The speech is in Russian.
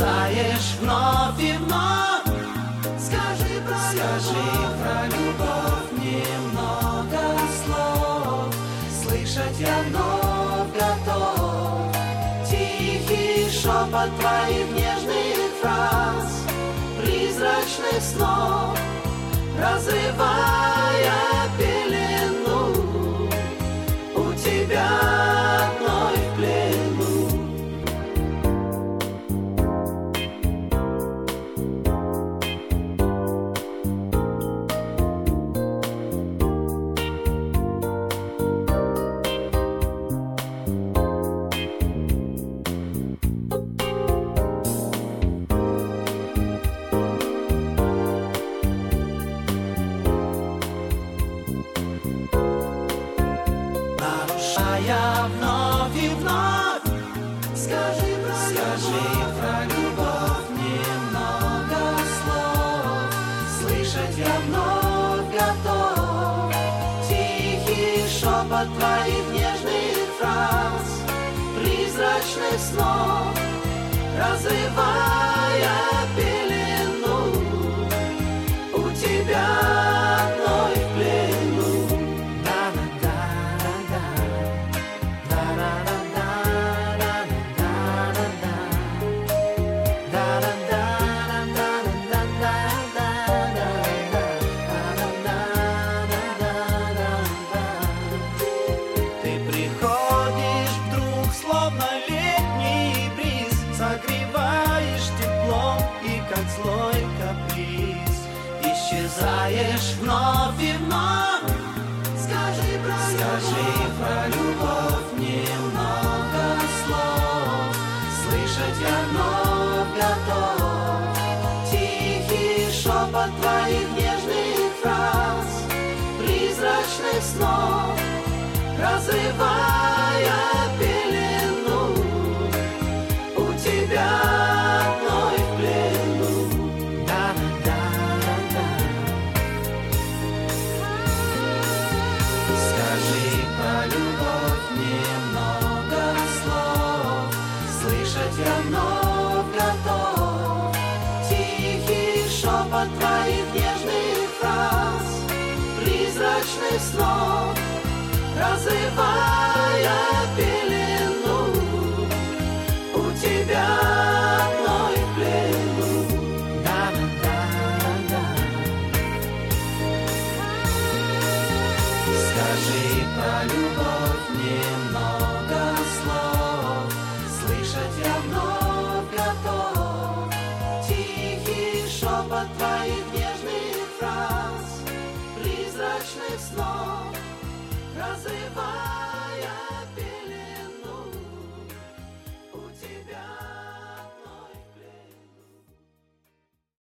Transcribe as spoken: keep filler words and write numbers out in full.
исчезаешь вновь и вновь. Скажи про, Скажи про любовь немного слов, слышать я вновь готов. Тихий шепот твоих нежных фраз, призрачных снов, разрывая пелену, у тебя одной в плену. Я вновь и вновь. Скажи про, Скажи про любовь немного слов, слышать я вновь готов. Тихий шепот твоих нежных фраз, призрачных снов, разрывая пелену, у тебя одной в плену. Злой каприз, исчезаешь вновь и вновь. Скажи про, Скажи про любовь немного слов, слышать я вновь готов. Тихий шепот твоих нежных фраз, призрачных снов, разрывая пелену, у тебя одной в плену. Скажи про любовь немного слов, слышать я вновь готов. Тихий шепот твоих нежных фраз, призрачных снов, разрывая пелену, у тебя одной в плену. Скажи про любовь немного слов, слышать я вновь готов. Тихий шепот твоих нежных фраз, призрачных снов, разрывая